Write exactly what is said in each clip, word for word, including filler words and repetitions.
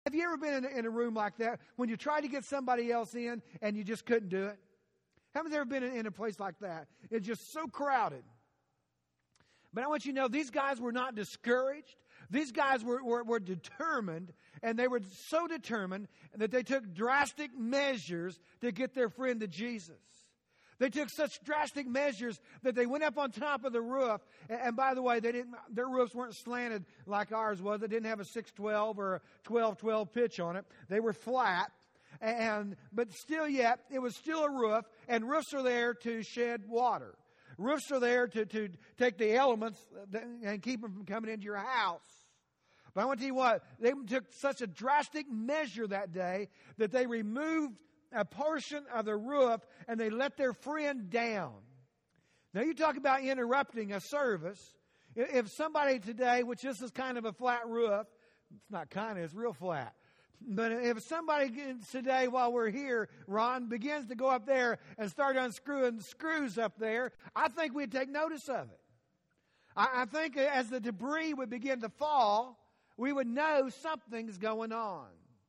Have you ever been in a, in a room like that when you tried to get somebody else in and you just couldn't do it? Haven't you ever been in, in a place like that? It's just so crowded. But I want you to know, these guys were not discouraged. These guys were, were, were determined, and they were so determined that they took drastic measures to get their friend to Jesus. They took such drastic measures that they went up on top of the roof. And, and by the way, they didn't. Their roofs weren't slanted like ours was. They didn't have a six twelve or a twelve twelve pitch on it. They were flat. And but still yet, it was still a roof. And roofs are there to shed water. Roofs are there to, to take the elements and keep them from coming into your house. But I want to tell you what, they took such a drastic measure that day that they removed a portion of the roof and they let their friend down. Now you talk about interrupting a service. If somebody today, which this is kind of a flat roof, it's not kind of, it's real flat. But if somebody today while we're here, Ron, begins to go up there and start unscrewing the screws up there, I think we'd take notice of it. I, I think as the debris would begin to fall, we would know something's going on.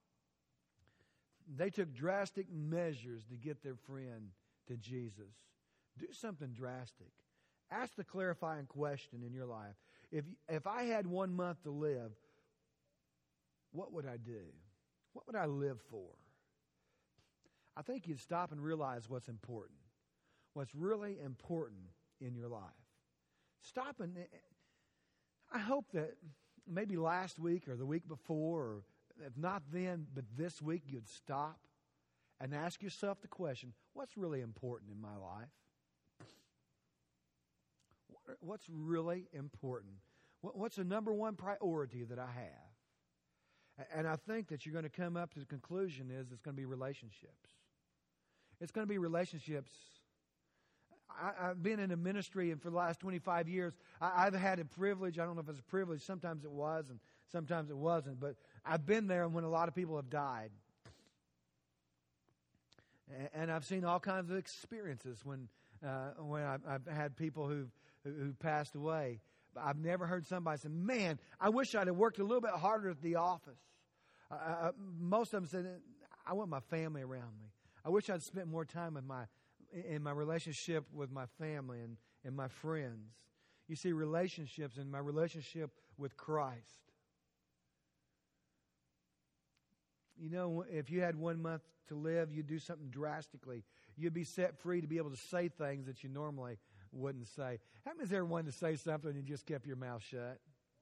They took drastic measures to get their friend to Jesus. Do something drastic. Ask the clarifying question in your life. If, if I had one month to live, what would I do? What would I live for? I think you'd stop and realize what's important. What's really important in your life. Stop and I hope that maybe last week or the week before, or if not then, but this week, you'd stop and ask yourself the question, what's really important in my life? What's really important? What's the number one priority that I have? And I think that you're going to come up to the conclusion is it's going to be relationships. It's going to be relationships. I, I've been in a ministry, and for the last twenty-five years, I, I've had a privilege. I don't know if it's a privilege. Sometimes it was, and sometimes it wasn't. But I've been there when a lot of people have died. And, and I've seen all kinds of experiences when uh, when I've, I've had people who've, who passed away. I've never heard somebody say, man, I wish I'd have worked a little bit harder at the office. Uh, most of them said, I want my family around me. I wish I'd spent more time with my, in my relationship with my family and, and my friends. You see, relationships and my relationship with Christ. You know, if you had one month to live, you'd do something drastically. You'd be set free to be able to say things that you normally wouldn't say. How many's ever wanted to say something and you just kept your mouth shut?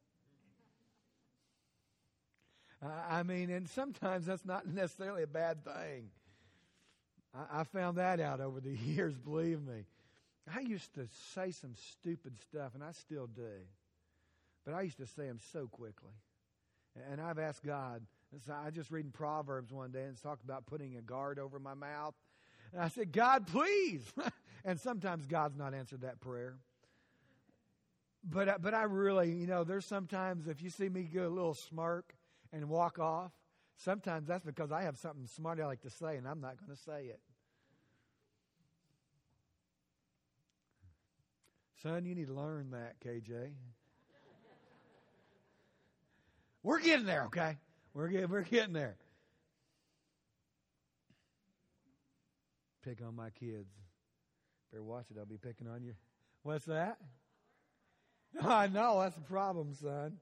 Uh, I mean, and sometimes that's not necessarily a bad thing. I, I found that out over the years, believe me. I used to say some stupid stuff, and I still do. But I used to say them so quickly. And I've asked God, so I just read in Proverbs one day and it's talked about putting a guard over my mouth. And I said, God, please. And sometimes God's not answered that prayer. But, but I really, you know, there's sometimes if you see me go a little smirk and walk off, sometimes that's because I have something smart I like to say and I'm not going to say it. Son, you need to learn that, K J. We're getting there, okay? We're getting, we're getting there. Pick on my kids. Better watch it. I'll be picking on you. What's that? I know. That's the problem, son.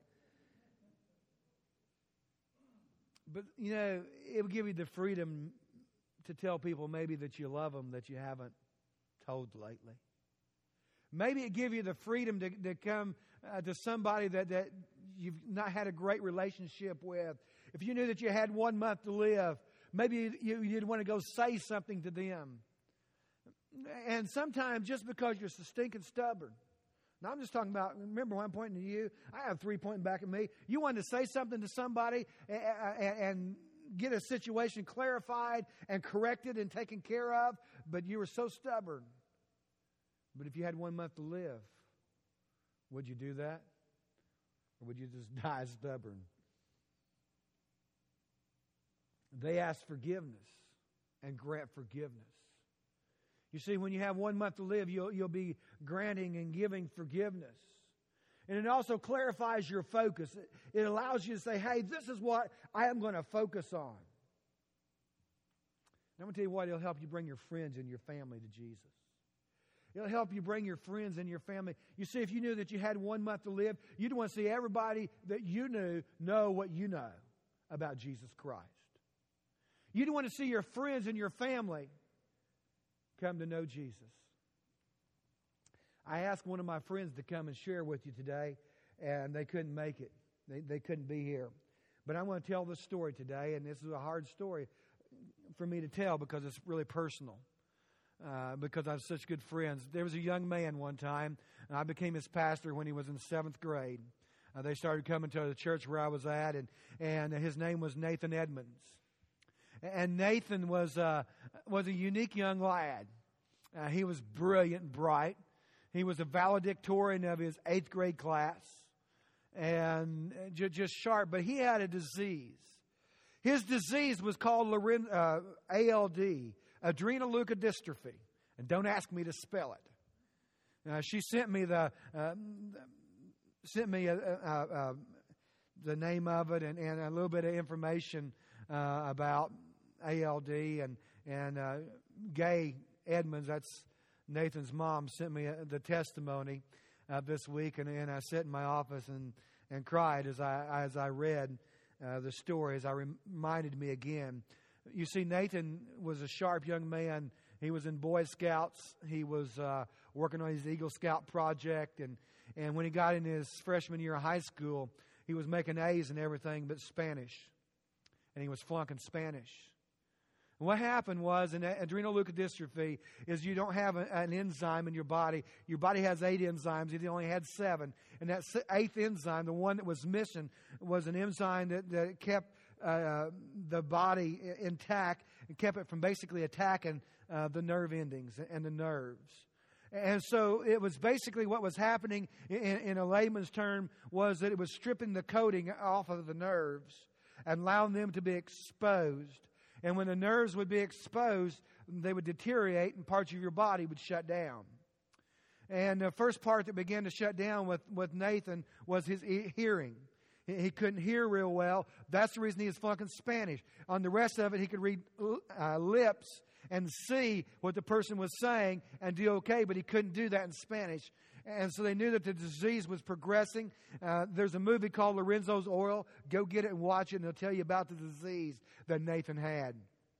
But, you know, it will give you the freedom to tell people maybe that you love them that you haven't told lately. Maybe it give you the freedom to, to come uh, to somebody that, that you've not had a great relationship with. If you knew that you had one month to live, maybe you, you'd want to go say something to them. And sometimes just because you're so stinking stubborn. Now I'm just talking about, remember when I'm pointing to you? I have three pointing back at me. You wanted to say something to somebody and, and, and get a situation clarified and corrected and taken care of, but you were so stubborn. But if you had one month to live, would you do that? Or would you just die stubborn? They ask forgiveness and grant forgiveness. You see, when you have one month to live, you'll, you'll be granting and giving forgiveness. And it also clarifies your focus. It, it allows you to say, hey, this is what I am going to focus on. And I'm going to tell you what, it'll help you bring your friends and your family to Jesus. It'll help you bring your friends and your family. You see, if you knew that you had one month to live, you'd want to see everybody that you knew know what you know about Jesus Christ. You'd want to see your friends and your family come to know Jesus. I asked one of my friends to come and share with you today, and they couldn't make it. They, they couldn't be here. But I want to tell this story today, and this is a hard story for me to tell because it's really personal, uh, because I have such good friends. There was a young man one time, and I became his pastor when he was in seventh grade. Uh, they started coming to the church where I was at, and, and his name was Nathan Edmonds. And Nathan was, uh, was a unique young lad. Uh, he was brilliant and bright. He was a valedictorian of his eighth grade class and just sharp, but he had a disease. His disease was called uh, A L D, adrenoleukodystrophy. And don't ask me to spell it. Uh, she sent me the uh, sent me a, a, a, the name of it and, and a little bit of information uh, about A L D, and and uh, Gay Edmonds, that's Nathan's mom, sent me a, the testimony uh, this week, and, and I sat in my office and, and cried as I as I read uh, the story, as I rem- reminded me again. You see, Nathan was a sharp young man. He was in Boy Scouts. He was uh, working on his Eagle Scout project, and, and when he got in his freshman year of high school, he was making A's and everything but Spanish, and he was flunking Spanish. And what happened was, in adrenoleukodystrophy, is you don't have a, an enzyme in your body. Your body has eight enzymes. He only had seven. And that eighth enzyme, the one that was missing, was an enzyme that, that kept uh, the body intact and kept it from basically attacking uh, the nerve endings and the nerves. And so it was basically what was happening in, in a layman's term was that it was stripping the coating off of the nerves and allowing them to be exposed. And when the nerves would be exposed, they would deteriorate and parts of your body would shut down. And the first part that began to shut down with, with Nathan was his e- hearing. He, he couldn't hear real well. That's the reason he was flunking Spanish. On the rest of it, he could read uh, lips and see what the person was saying and do okay, but he couldn't do that in Spanish. And so they knew that the disease was progressing. Uh, there's a movie called Lorenzo's Oil. Go get it and watch it, and they'll tell you about the disease that Nathan had.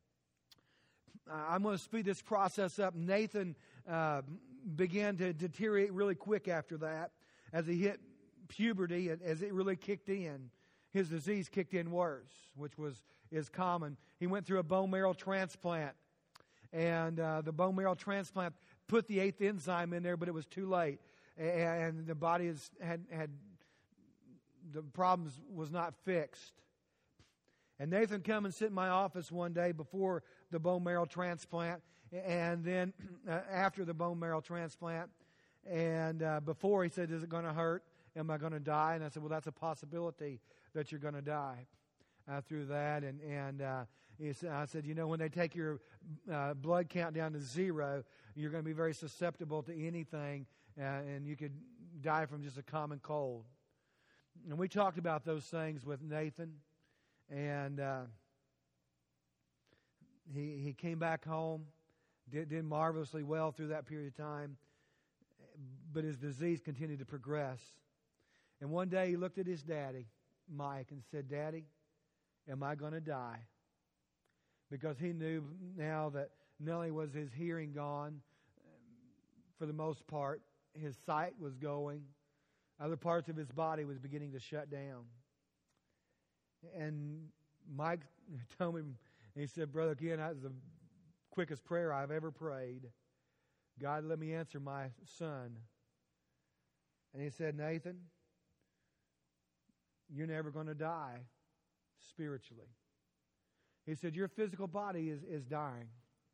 Uh, I'm going to speed this process up. Nathan uh, began to deteriorate really quick after that. As he hit puberty, as it really kicked in, his disease kicked in worse, which was is common. He went through a bone marrow transplant, and uh, the bone marrow transplant put the eighth enzyme in there, but it was too late. And the body has, had, had the problems was not fixed. And Nathan come and sit in my office one day before the bone marrow transplant, and then uh, after the bone marrow transplant, and uh, before he said, "Is it going to hurt? Am I going to die?" And I said, "Well, that's a possibility that you're going to die uh, through that." And and uh, he said, I said, "You know, when they take your uh, blood count down to zero, you're going to be very susceptible to anything." Uh, and you could die from just a common cold. And we talked about those things with Nathan. And uh, he he came back home, did, did marvelously well through that period of time. But his disease continued to progress. And one day he looked at his daddy, Mike, and said, "Daddy, am I going to die?" Because he knew now that not only was his hearing gone, for the most part, his sight was going. Other parts of his body was beginning to shut down. And Mike told me, he said, "Brother Ken, that was the quickest prayer I've ever prayed. God, let me answer my son." And he said, "Nathan, you're never going to die spiritually." He said, "Your physical body is, is dying.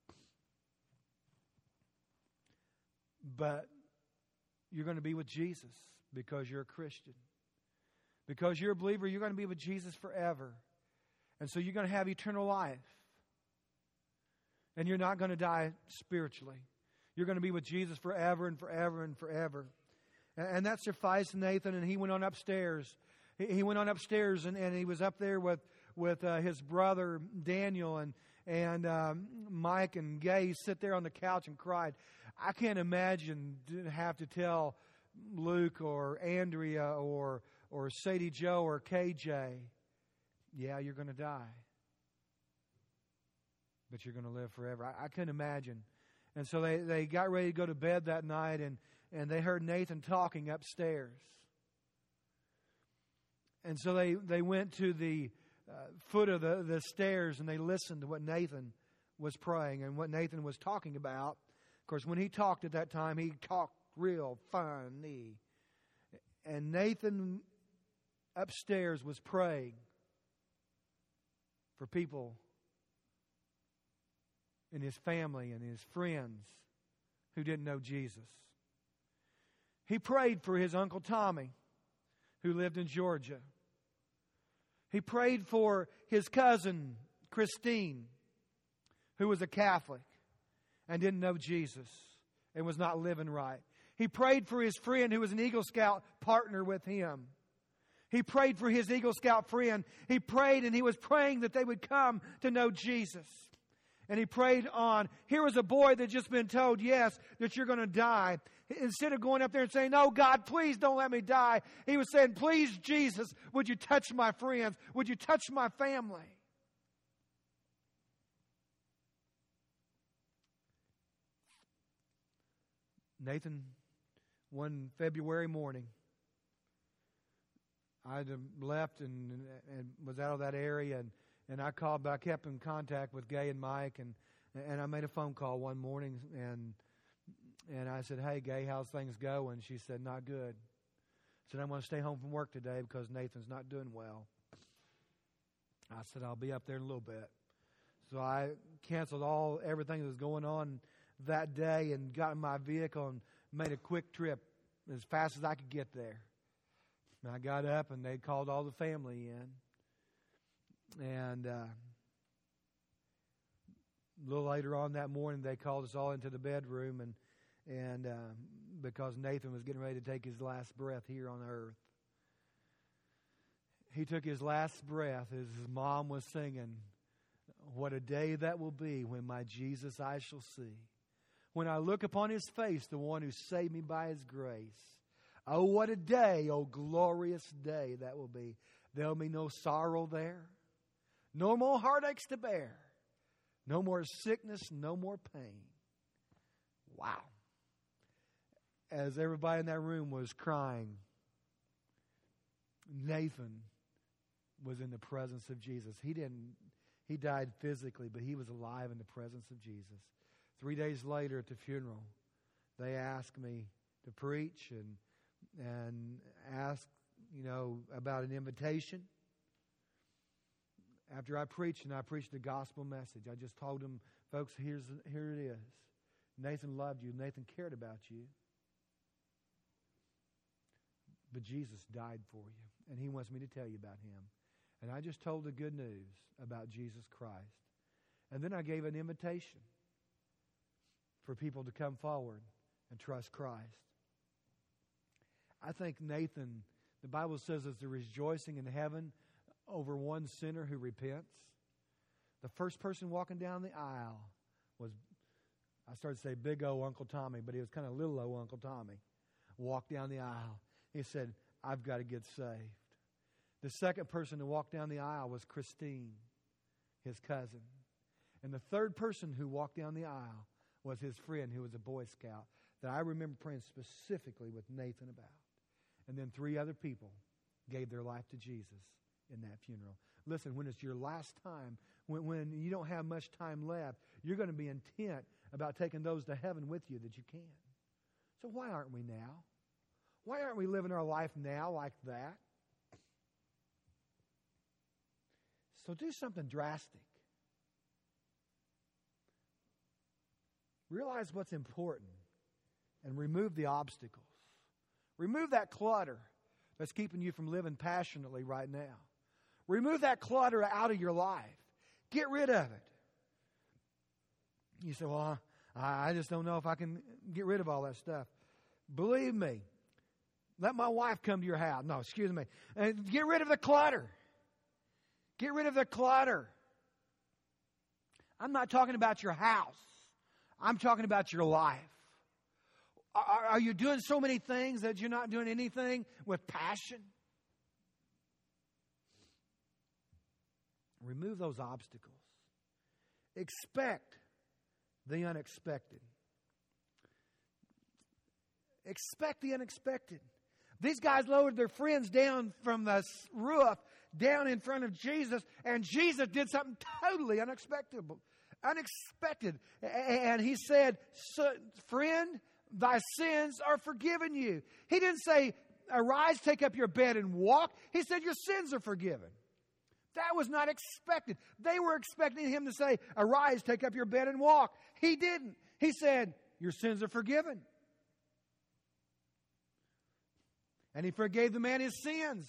But you're going to be with Jesus because you're a Christian. Because you're a believer, you're going to be with Jesus forever. And so you're going to have eternal life. And you're not going to die spiritually. You're going to be with Jesus forever and forever and forever." And, and that sufficed Nathan, and he went on upstairs. He, he went on upstairs, and, and he was up there with, with uh, his brother Daniel, and, and um, Mike and Gay sit there on the couch and cried. I can't imagine to have to tell Luke or Andrea or or Sadie Joe or K J, yeah, you're going to die, but you're going to live forever. I, I couldn't imagine. And so they, they got ready to go to bed that night, and, and they heard Nathan talking upstairs. And so they, they went to the uh, foot of the, the stairs, and they listened to what Nathan was praying and what Nathan was talking about. Of course, when he talked at that time, he talked real funny. And Nathan upstairs was praying for people in his family and his friends who didn't know Jesus. He prayed for his Uncle Tommy, who lived in Georgia. He prayed for his cousin, Christine, who was a Catholic and didn't know Jesus and was not living right. He prayed for his friend who was an Eagle Scout partner with him. He prayed for his Eagle Scout friend. He prayed, and he was praying that they would come to know Jesus. And he prayed on. Here was a boy that had just been told, yes, that you're going to die. Instead of going up there and saying, no, God, please don't let me die, he was saying, please, Jesus, would you touch my friends? Would you touch my family? Nathan, one February morning, I had left and, and was out of that area, and, and I called, but I kept in contact with Gay and Mike, and, and I made a phone call one morning, and and I said, hey, Gay, how's things going? She said, not good. I said, I'm going to stay home from work today because Nathan's not doing well. I said, I'll be up there in a little bit. So I canceled all everything that was going on that day and got in my vehicle and made a quick trip as fast as I could get there. And I got up, and they called all the family in. And uh, a little later on that morning, they called us all into the bedroom, and and uh, because Nathan was getting ready to take his last breath here on earth. He took his last breath as his mom was singing, what a day that will be when my Jesus I shall see. When I look upon his face, the one who saved me by his grace. Oh, what a day, oh, glorious day that will be. There'll be no sorrow there. No more heartaches to bear. No more sickness, no more pain. Wow. As everybody in that room was crying, Nathan was in the presence of Jesus. He didn't, he died physically, but he was alive in the presence of Jesus. Three days later at the funeral, they asked me to preach and and asked, you know, about an invitation. After I preached, and I preached the gospel message, I just told them, folks, here's here it is. Nathan loved you. Nathan cared about you. But Jesus died for you, and he wants me to tell you about him. And I just told the good news about Jesus Christ. And then I gave an invitation for people to come forward and trust Christ. I think Nathan, the Bible says there's a rejoicing in heaven over one sinner who repents. The first person walking down the aisle was, I started to say big old Uncle Tommy, but he was kind of little old Uncle Tommy. Walked down the aisle. He said, I've got to get saved. The second person to walk down the aisle was Christine, his cousin. And the third person who walked down the aisle was his friend who was a Boy Scout that I remember praying specifically with Nathan about. And then three other people gave their life to Jesus in that funeral. Listen, when it's your last time, when, when you don't have much time left, you're going to be intent about taking those to heaven with you that you can. So why aren't we now? Why aren't we living our life now like that? So do something drastic. Realize what's important and remove the obstacles. Remove that clutter that's keeping you from living passionately right now. Remove that clutter out of your life. Get rid of it. You say, well, I just don't know if I can get rid of all that stuff. Believe me, Let my wife come to your house. No, excuse me. And get rid of the clutter. Get rid of the clutter. I'm not talking about your house. I'm talking about your life. Are, are you doing so many things that you're not doing anything with passion? Remove those obstacles. Expect the unexpected. Expect the unexpected. These guys lowered their friends down from the roof, down in front of Jesus, and Jesus did something totally unexpected. Unexpected. And he said, friend, thy sins are forgiven you. He didn't say, arise, take up your bed and walk. He said, your sins are forgiven. That was not expected. They were expecting him to say, arise, take up your bed and walk. He didn't. He said, your sins are forgiven. And he forgave the man his sins.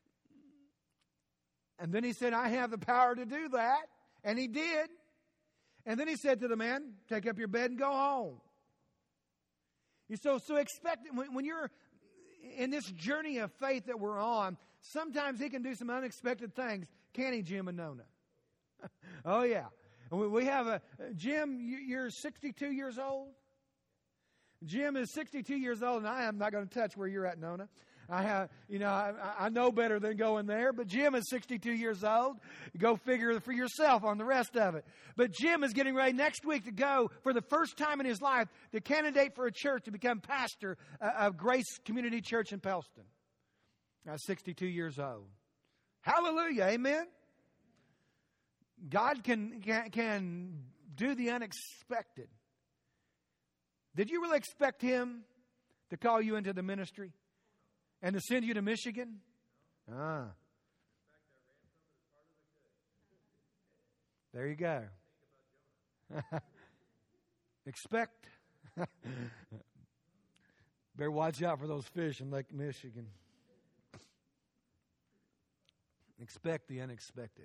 And then he said, I have the power to do that. And he did. And then he said to the man, take up your bed and go home. You so, so expect, when, when you're in this journey of faith that we're on, sometimes he can do some unexpected things. Can't he, Jim and Nona? Oh, yeah. We have a, Jim, you're sixty-two years old? Jim is sixty-two years old, and I am not going to touch where you're at, Nona. I have, you know, I, I know better than going there, but Jim is sixty-two years old. Go figure for yourself on the rest of it. But Jim is getting ready next week to go for the first time in his life to candidate for a church to become pastor of Grace Community Church in Pellston. I was sixty-two years old. Hallelujah, amen. God can, can, can do the unexpected. Did you really expect him to call you into the ministry and to send you to Michigan? Ah. There you go. Expect. Better watch out for those fish in Lake Michigan. Expect the unexpected.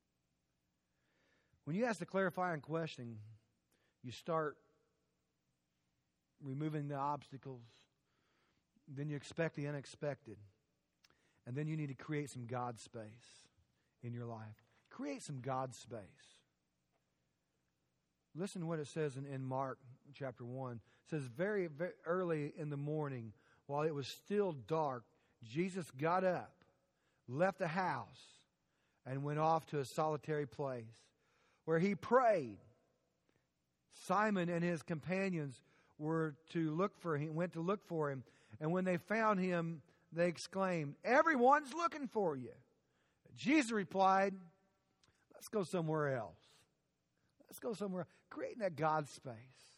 When you ask the clarifying question, you start removing the obstacles. Then you expect the unexpected. And then you need to create some God space in your life. Create some God space. Listen to what it says in, in Mark chapter one. It says, very, very early in the morning, while it was still dark, Jesus got up, left the house, and went off to a solitary place where he prayed. Simon and his companions were to look for him, went to look for him. And when they found him, they exclaimed, everyone's looking for you. Jesus replied, let's go somewhere else. Let's go somewhere. Creating that God space.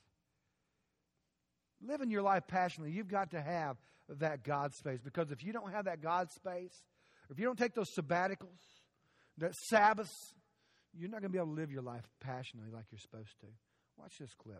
Living your life passionately, you've got to have that God space. Because if you don't have that God space, or if you don't take those sabbaticals, that Sabbaths, you're not going to be able to live your life passionately like you're supposed to. Watch this clip.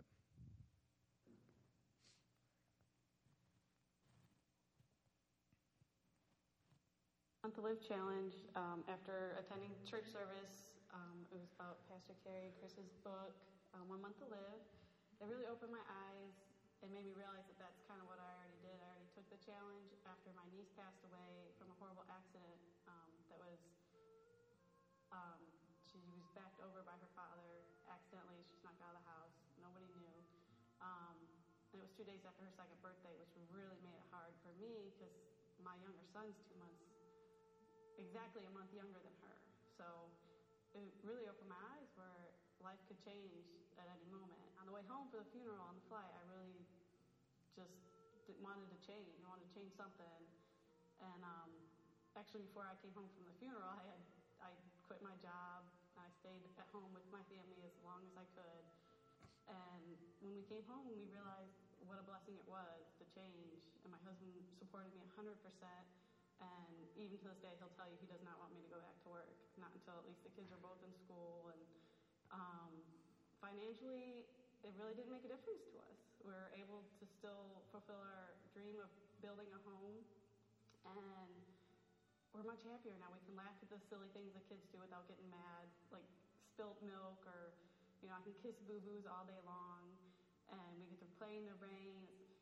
To Live Challenge, um, after attending church service, um, it was about Pastor Carrie and Chris's book, um, One Month to Live. It really opened my eyes and made me realize that that's kind of what I already did. I already took the challenge after my niece passed away from a horrible accident um, that was, um, she was backed over by her father accidentally. She snuck out of the house. Nobody knew. Um, and it was two days after her second birthday, which really made it hard for me because my younger son's two months exactly a month younger than her. So it really opened my eyes where life could change at any moment. On the way home for the funeral on the flight, I really just didn't, wanted to change. I wanted to change something. And um, actually before I came home from the funeral, I had I quit my job. And I stayed at home with my family as long as I could. And when we came home, we realized what a blessing it was to change. And my husband supported me one hundred percent. And even to this day, he'll tell you he does not want me to go back to work. Not until at least the kids are both in school. And um, financially, it really didn't make a difference to us. We were able to still fulfill our dream of building a home. And we're much happier now. We can laugh at the silly things that kids do without getting mad, like spilt milk or, you know, I can kiss boo-boos all day long. And we get to play in the rain.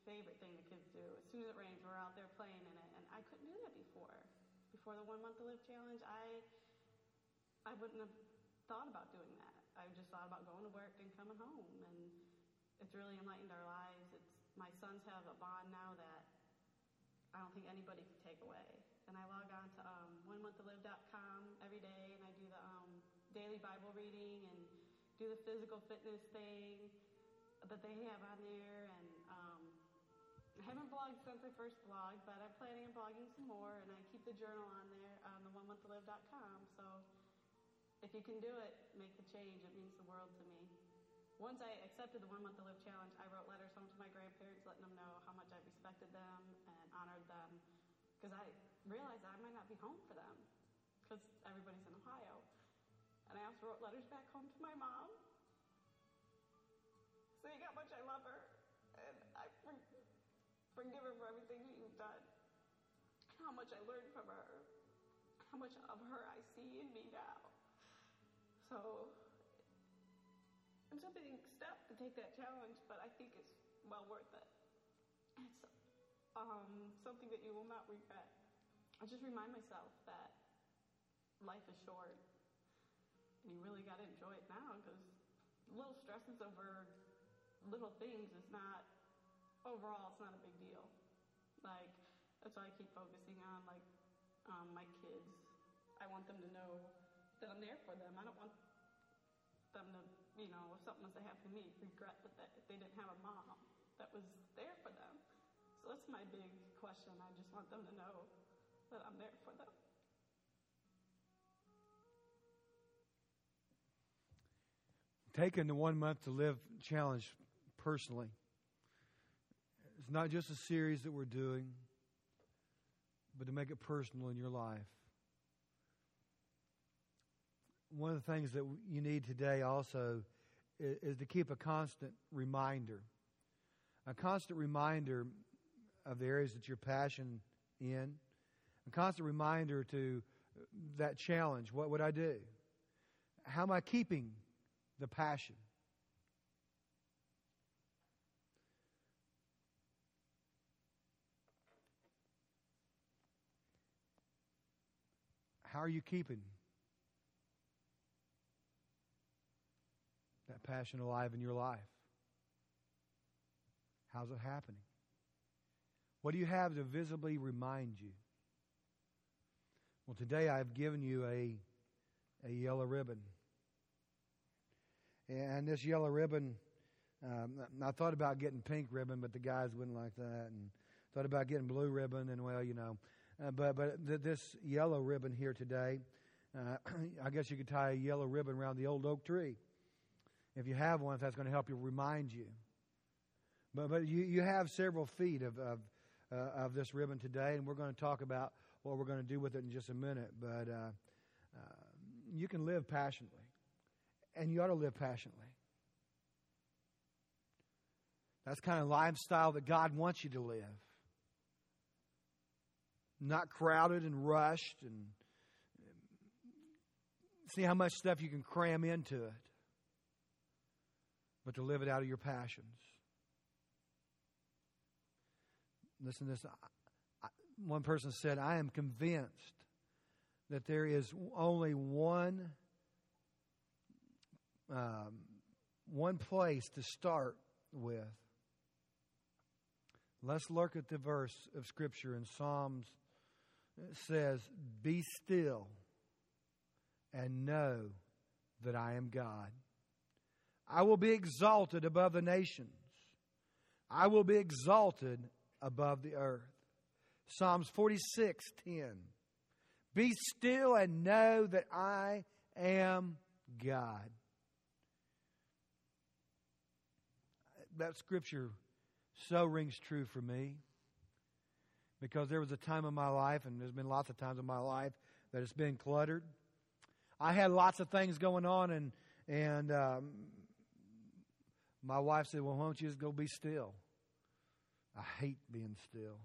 favorite thing the kids do. As soon as it rains, we're out there playing in it, and I couldn't do that before. Before the One Month to Live challenge, I I wouldn't have thought about doing that. I just thought about going to work and coming home, and it's really enlightened our lives. It's my sons have a bond now that I don't think anybody can take away. And I log on to um, one month to live dot com every day, and I do the um, daily Bible reading and do the physical fitness thing that they have on there. And um, I haven't blogged since I first blogged, but I'm planning on blogging some more, and I keep the journal on there on the one month to live dot com. So if you can do it, make the change. It means the world to me. Once I accepted the One Month to Live challenge, I wrote letters home to my grandparents, letting them know how much I respected them and honored them, because I realized that I might not be home for them, because everybody's in Ohio. And I also wrote letters back home to my mom, saying how much I love her, and I for- forgive her for everything she's done, and how much I learned from her, how much of her I see in me now. So it's a big step to take that challenge, but I think it's well worth it. It's um, something that you will not regret. I just remind myself that life is short, and you really got to enjoy it now, because little stresses over little things is not, overall, it's not a big deal. Like, that's why I keep focusing on, like, um, my kids. I want them to know that I'm there for them. I don't want them to, you know, if something was to happen to me, regret that they, they didn't have a mom that was there for them. So that's my big question. I just want them to know that I'm there for them. Taking the One Month to Live challenge personally, it's not just a series that we're doing, but to make it personal in your life. One of the things that you need today also is, is to keep a constant reminder, a constant reminder of the areas that you're passionate in, a constant reminder to that challenge. What would I do? How am I keeping the passion? How are you keeping that passion alive in your life? How's it happening? What do you have to visibly remind you? Well, today I've given you a, a yellow ribbon. And this yellow ribbon, um, I thought about getting pink ribbon, but the guys wouldn't like that. And thought about getting blue ribbon, and well, you know. Uh, but but th- this yellow ribbon here today, uh, I guess you could tie a yellow ribbon around the old oak tree. If you have one, if that's going to help you remind you. But but you, you have several feet of of, uh, of this ribbon today, and we're going to talk about what we're going to do with it in just a minute. But uh, uh, you can live passionately, and you ought to live passionately. That's the kind of lifestyle that God wants you to live. Not crowded and rushed, and see how much stuff you can cram into it, but to live it out of your passions. Listen to this. One person said, I am convinced that there is only one um, one place to start with. Let's look at the verse of Scripture in Psalms. It says, be still and know that I am God. I will be exalted above the nations. I will be exalted above the earth. Psalms forty-six ten. Be still and know that I am God. That scripture so rings true for me, because there was a time in my life, and there's been lots of times in my life, that it's been cluttered. I had lots of things going on, and and um, my wife said, well, why don't you just go be still? I hate being still.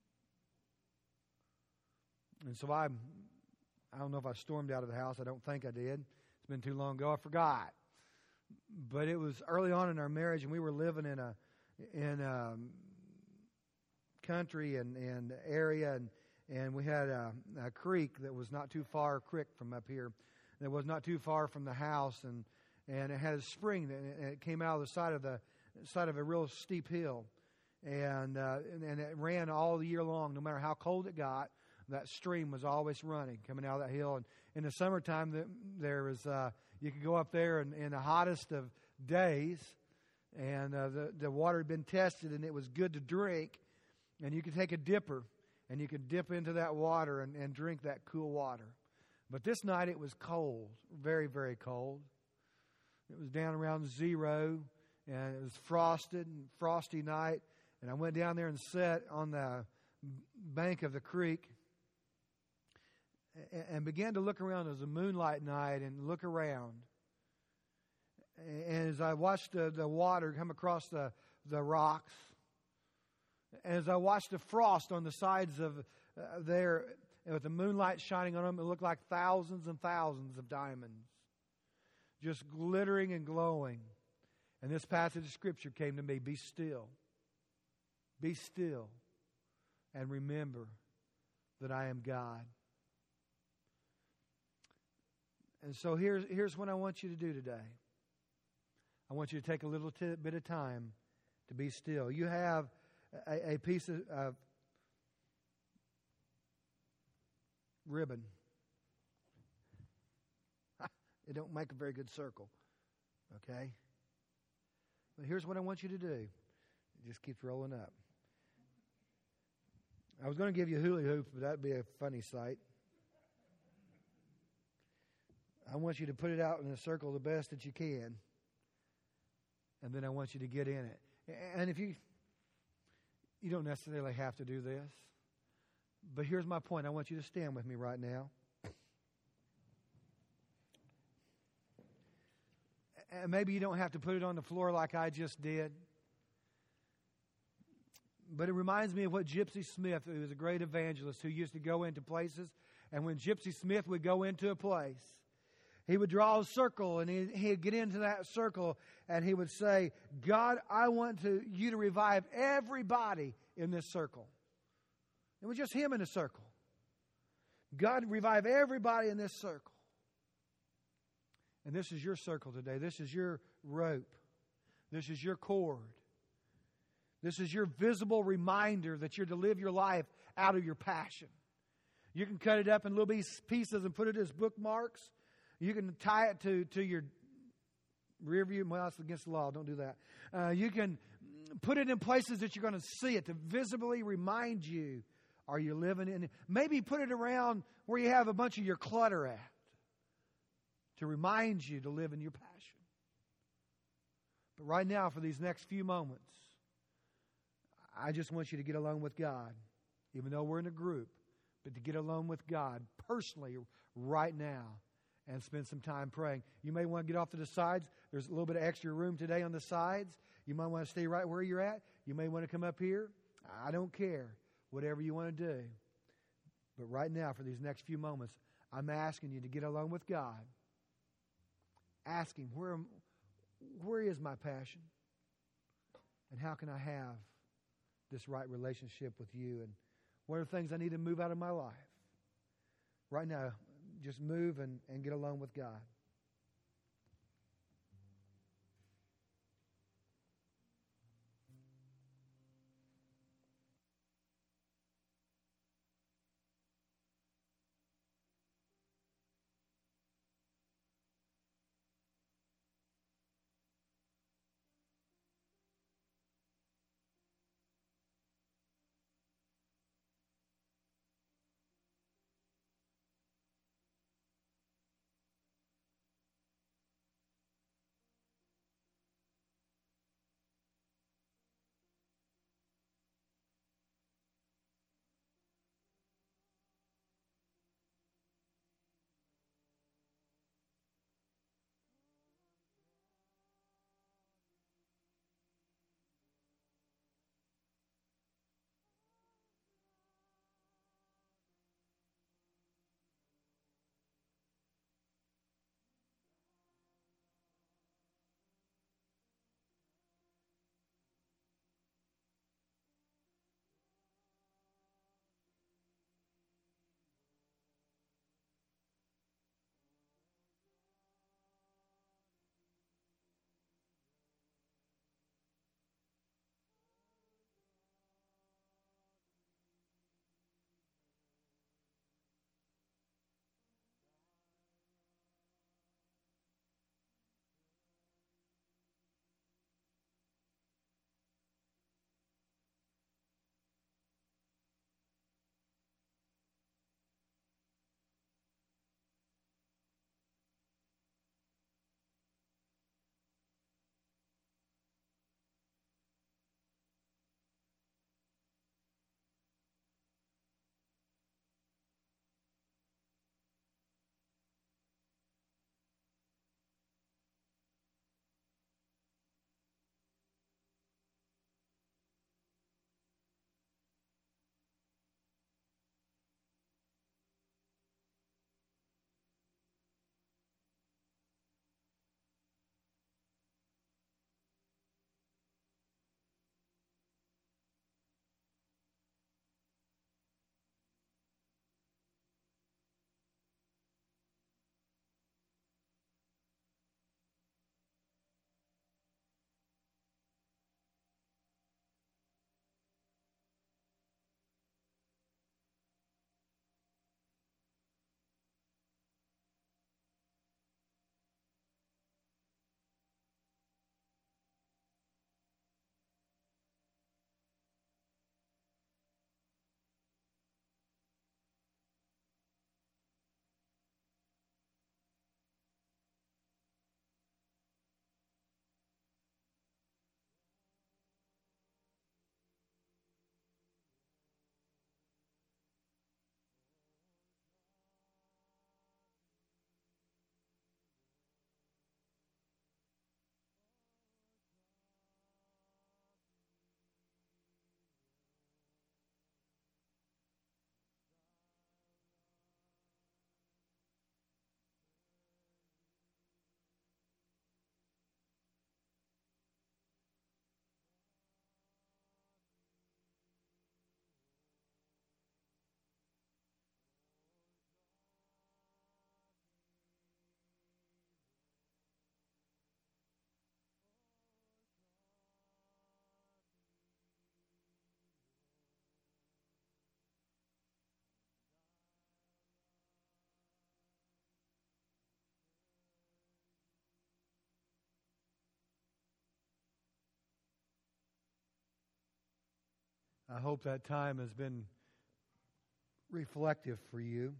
And so I, I don't know if I stormed out of the house. I don't think I did. It's been too long ago. I forgot. But it was early on in our marriage, and we were living in a in a country and, and area, and, and we had a, a creek that was not too far, a creek from up here, that was not too far from the house, and, and it had a spring, and it came out of the side of the side of a real steep hill, and, uh, and and it ran all year long. No matter how cold it got, that stream was always running, coming out of that hill. And in the summertime, the, there was uh, you could go up there, and in the hottest of days, and uh, the the water had been tested, and it was good to drink. And you could take a dipper, and you could dip into that water and, and drink that cool water. But this night it was cold, very, very cold. It was down around zero, and it was frosted and frosty night. And I went down there and sat on the bank of the creek and, and began to look around. It was a moonlight night, and look around. And as I watched the, the water come across the, the rocks, as I watched the frost on the sides of uh, there, with the moonlight shining on them, it looked like thousands and thousands of diamonds, just glittering and glowing. And this passage of Scripture came to me: be still. Be still and remember that I am God. And so here's, here's what I want you to do today. I want you to take a little t- bit of time to be still. You have A, a piece of uh, ribbon. It don't make a very good circle, okay? But here's what I want you to do. It just keeps rolling up. I was going to give you hula hoops, but that'd be a funny sight. I want you to put it out in a circle the best that you can, and then I want you to get in it. And if you You don't necessarily have to do this. But here's my point. I want you to stand with me right now. And maybe you don't have to put it on the floor like I just did. But it reminds me of what Gypsy Smith, who was a great evangelist, who used to go into places. And when Gypsy Smith would go into a place, he would draw a circle, and he, he'd get into that circle, and he would say, God, I want to, you to revive everybody in this circle. It was just him in a circle. God, revive everybody in this circle. And this is your circle today. This is your rope. This is your cord. This is your visible reminder that you're to live your life out of your passion. You can cut it up in little pieces and put it as bookmarks. You can tie it to, to your rear view. Well, that's against the law. Don't do that. Uh, you can put it in places that you're going to see it to visibly remind you, are you living in it? Maybe put it around where you have a bunch of your clutter at to remind you to live in your passion. But right now, for these next few moments, I just want you to get alone with God, even though we're in a group, but to get alone with God personally right now and spend some time praying. You may want to get off to the sides. There's a little bit of extra room today on the sides. You might want to stay right where you're at. You may want to come up here. I don't care. Whatever you want to do. But right now, for these next few moments, I'm asking you to get alone with God. Asking, where, where is my passion? And how can I have this right relationship with you? And what are the things I need to move out of my life? Right now, just move and, and get alone with God. I hope that time has been reflective for you.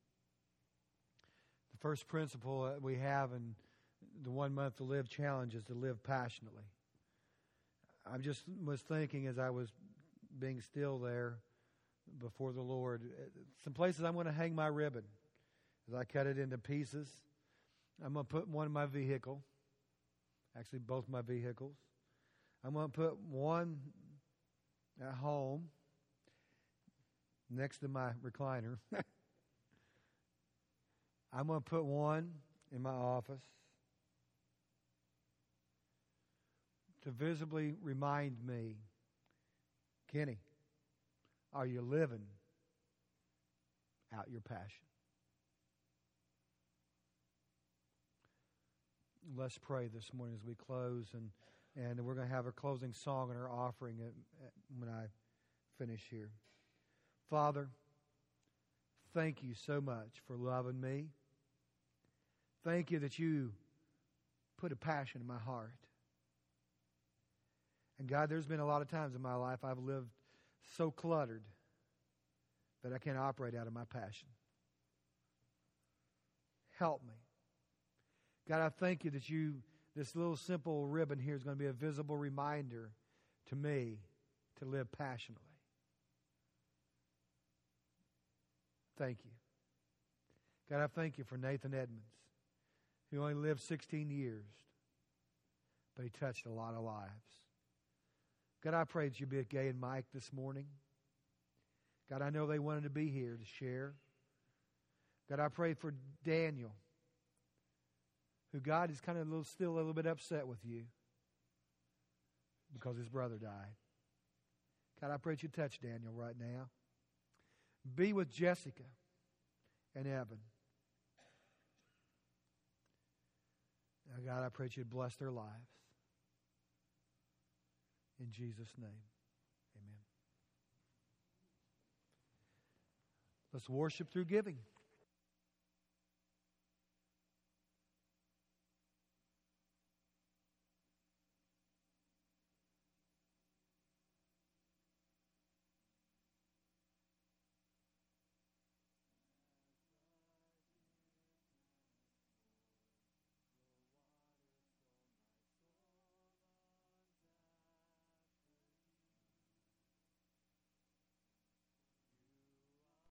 The first principle that we have in the One Month to Live challenge is to live passionately. I just was thinking as I was being still there before the Lord, some places I'm going to hang my ribbon. As I cut it into pieces, I'm going to put one in my vehicle, actually both my vehicles. I'm going to put one at home next to my recliner. I'm going to put one in my office to visibly remind me, Kenny, are you living out your passion? Let's pray this morning as we close, and, and we're going to have a closing song and our offering at, at, when I finish here. Father, thank you so much for loving me. Thank you that you put a passion in my heart. And God, there's been a lot of times in my life I've lived so cluttered that I can't operate out of my passion. Help me. God, I thank you that you, this little simple ribbon here is going to be a visible reminder to me to live passionately. Thank you. God, I thank you for Nathan Edmonds. He only lived sixteen years, but he touched a lot of lives. God, I pray that you be with Gay and Mike this morning. God, I know they wanted to be here to share. God, I pray for Daniel, who, God, is kind of a little, still a little bit upset with you because his brother died. God, I pray that you touch Daniel right now. Be with Jessica and Evan. Now, God, I pray that you'd bless their lives. In Jesus' name, amen. Let's worship through giving.